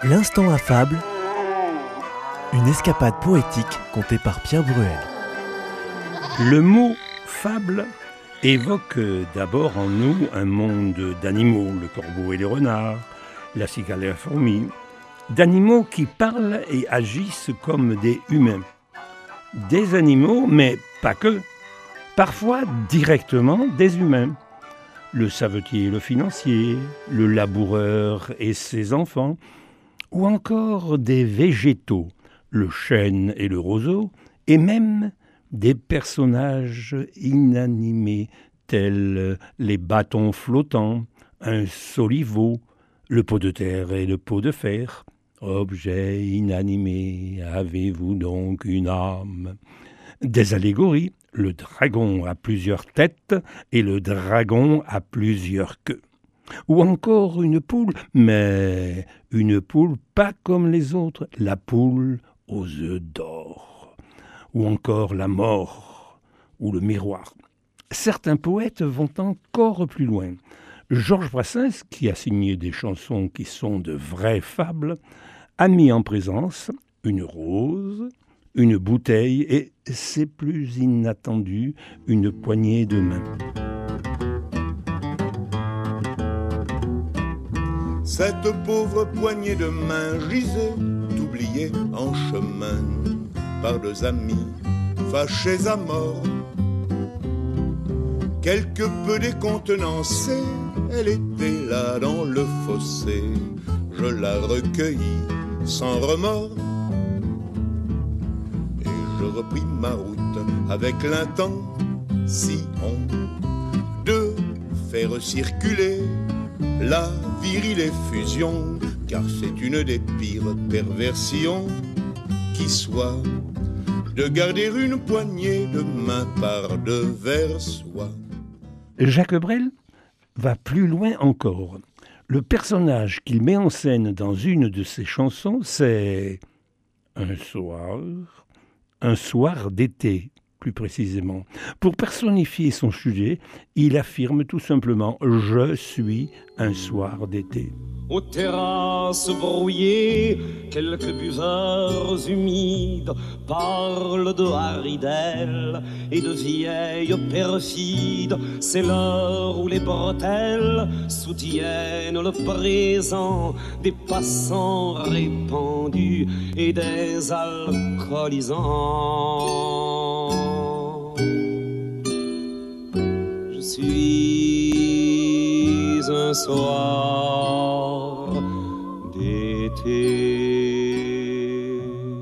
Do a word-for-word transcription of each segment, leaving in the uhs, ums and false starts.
L'instant affable, une escapade poétique contée par Pierre Bruel. Le mot « fable » évoque d'abord en nous un monde d'animaux, le corbeau et les renards, la cigale et la fourmi, d'animaux qui parlent et agissent comme des humains. Des animaux, mais pas que, parfois directement des humains. Le savetier et le financier, le laboureur et ses enfants, ou encore des végétaux, le chêne et le roseau, et même des personnages inanimés tels les bâtons flottants, un soliveau, le pot de terre et le pot de fer. Objet inanimé, avez-vous donc une âme ? Des allégories, le dragon a plusieurs têtes et le dragon a plusieurs queues. Ou encore une poule, mais une poule pas comme les autres, la poule aux œufs d'or. Ou encore la mort, ou le miroir. Certains poètes vont encore plus loin. Georges Brassens, qui a signé des chansons qui sont de vraies fables, a mis en présence une rose, une bouteille et, c'est plus inattendu, une poignée de main. Cette pauvre poignée de main gisait, oubliée en chemin, par deux amis fâchés à mort. Quelque peu décontenancée, elle était là dans le fossé. Je la recueillis sans remords et je repris ma route avec l'intention de faire circuler la virile effusion, car c'est une des pires perversions qui soit de garder une poignée de main par devers soi. Jacques Brel va plus loin encore. Le personnage qu'il met en scène dans une de ses chansons, c'est un soir, un soir d'été, plus précisément. Pour personnifier son sujet, il affirme tout simplement « Je suis un soir d'été ». Aux terrasses brouillées, quelques buveurs humides parlent de haridelles et de vieilles perfides. C'est l'heure où les bretelles soutiennent le présent des passants répandus et des alcoolisants. Je suis un soir d'été.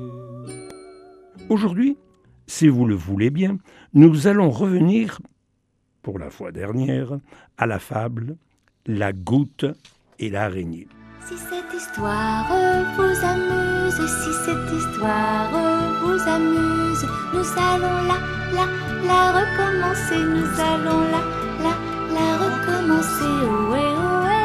Aujourd'hui, si vous le voulez bien, nous allons revenir, pour la fois dernière, à la fable « La goutte et l'araignée ». Si cette histoire vous amuse, si cette histoire vous amuse, nous allons la, la, la recommencer, nous allons la, la, la recommencer, ohé, ohé.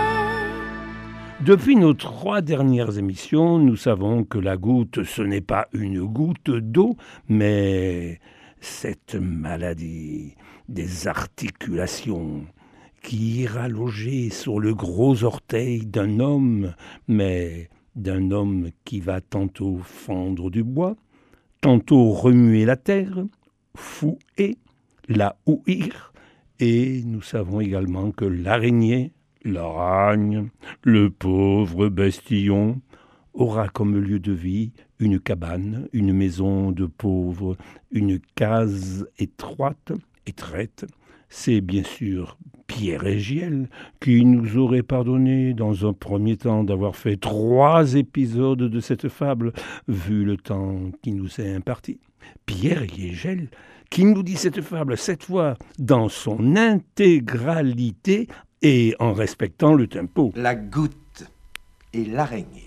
Depuis nos trois dernières émissions, nous savons que la goutte, ce n'est pas une goutte d'eau, mais cette maladie des articulations qui ira loger sur le gros orteil d'un homme, mais d'un homme qui va tantôt fendre du bois, tantôt remuer la terre, fouer, la ouïr, et nous savons également que l'araignée, l'aragne, le pauvre bestillon, aura comme lieu de vie une cabane, une maison de pauvres, une case étroite, étroite. C'est bien sûr Pierre Hégiel qui nous aurait pardonné dans un premier temps d'avoir fait trois épisodes de cette fable, vu le temps qui nous est imparti. Pierre Hégiel qui nous dit cette fable, cette fois dans son intégralité et en respectant le tempo. La goutte et l'araignée.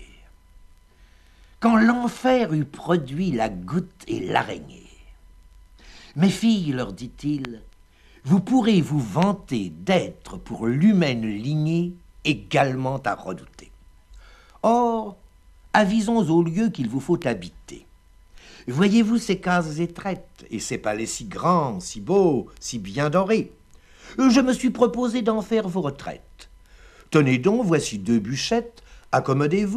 Quand l'enfer eut produit la goutte et l'araignée, mes filles, leur dit-il, vous pourrez vous vanter d'être pour l'humaine lignée également à redouter. Or, avisons au lieu qu'il vous faut habiter. Voyez-vous ces cases étraites et ces palais si grands, si beaux, si bien dorés. Je me suis proposé d'en faire vos retraites. Tenez donc, voici deux bûchettes, accommodez-vous.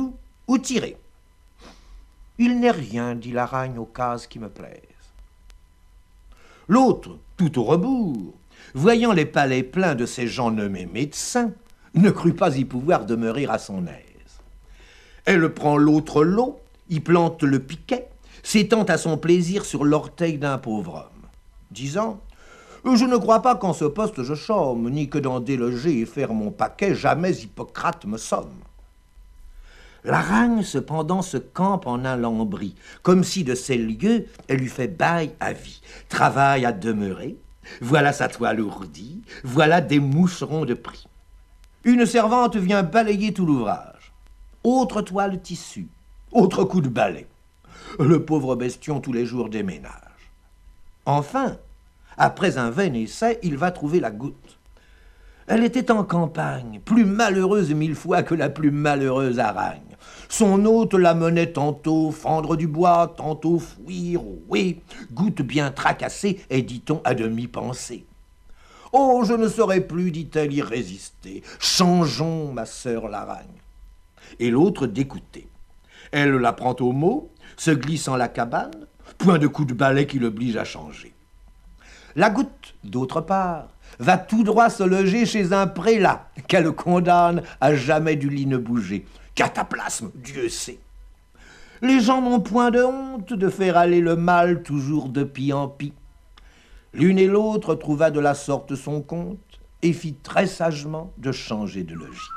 ou tirer. Il n'est rien, dit l'aragne, aux cases qui me plaisent. L'autre, tout au rebours, voyant les palais pleins de ces gens nommés médecins, ne crut pas y pouvoir demeurer à son aise. Elle prend l'autre lot, y plante le piquet, s'étend à son plaisir sur l'orteil d'un pauvre homme, disant « Je ne crois pas qu'en ce poste je chôme, ni que d'en déloger et faire mon paquet, jamais Hippocrate me somme. » L'aragne, cependant, se campe en un lambris, comme si de ces lieux elle eût fait bail à vie. Travail à demeurer, voilà sa toile ourdie, voilà des moucherons de prix. Une servante vient balayer tout l'ouvrage. Autre toile tissue, autre coup de balai. Le pauvre bestion tous les jours déménage. Enfin, après un vain essai, il va trouver la goutte. Elle était en campagne, plus malheureuse mille fois que la plus malheureuse aragne. Son hôte la menait tantôt fendre du bois, tantôt fouir, oui, goutte bien tracassée et, dit-on, à demi pensée. « Oh, je ne saurais plus, dit-elle, y résister. Changeons, ma sœur l'aragne. » Et l'autre d'écouter. Elle la prend au mot, se glisse en la cabane, point de coup de balai qui l'oblige à changer. La goutte, d'autre part, va tout droit se loger chez un prélat qu'elle condamne à jamais du lit ne bouger. Cataplasme, Dieu sait. Les gens n'ont point de honte de faire aller le mal toujours de pis en pis. L'une et l'autre trouva de la sorte son compte et fit très sagement de changer de logis.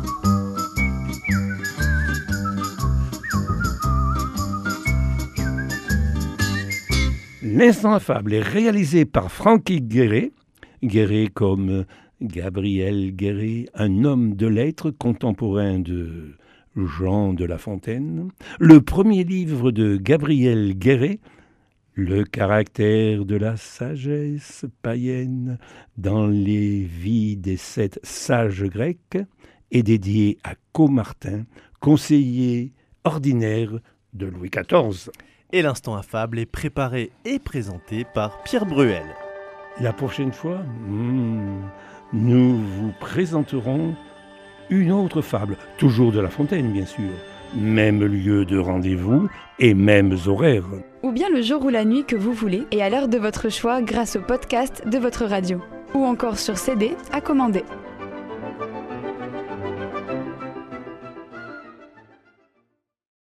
L'instant affable est réalisé par Francky Guéret, Guéret comme Gabriel Guéret, un homme de lettres contemporain de Jean de La Fontaine. Le premier livre de Gabriel Guéret, Le caractère de la sagesse païenne dans les vies des sept sages grecs, est dédié à Caumartin, conseiller ordinaire de Louis quatorze. Et l'instant affable est préparé et présenté par Pierre Bruel. La prochaine fois, hmm, nous vous présenterons une autre fable, toujours de La Fontaine bien sûr, même lieu de rendez-vous et mêmes horaires. Ou bien le jour ou la nuit que vous voulez et à l'heure de votre choix grâce au podcast de votre radio. Ou encore sur C D à commander.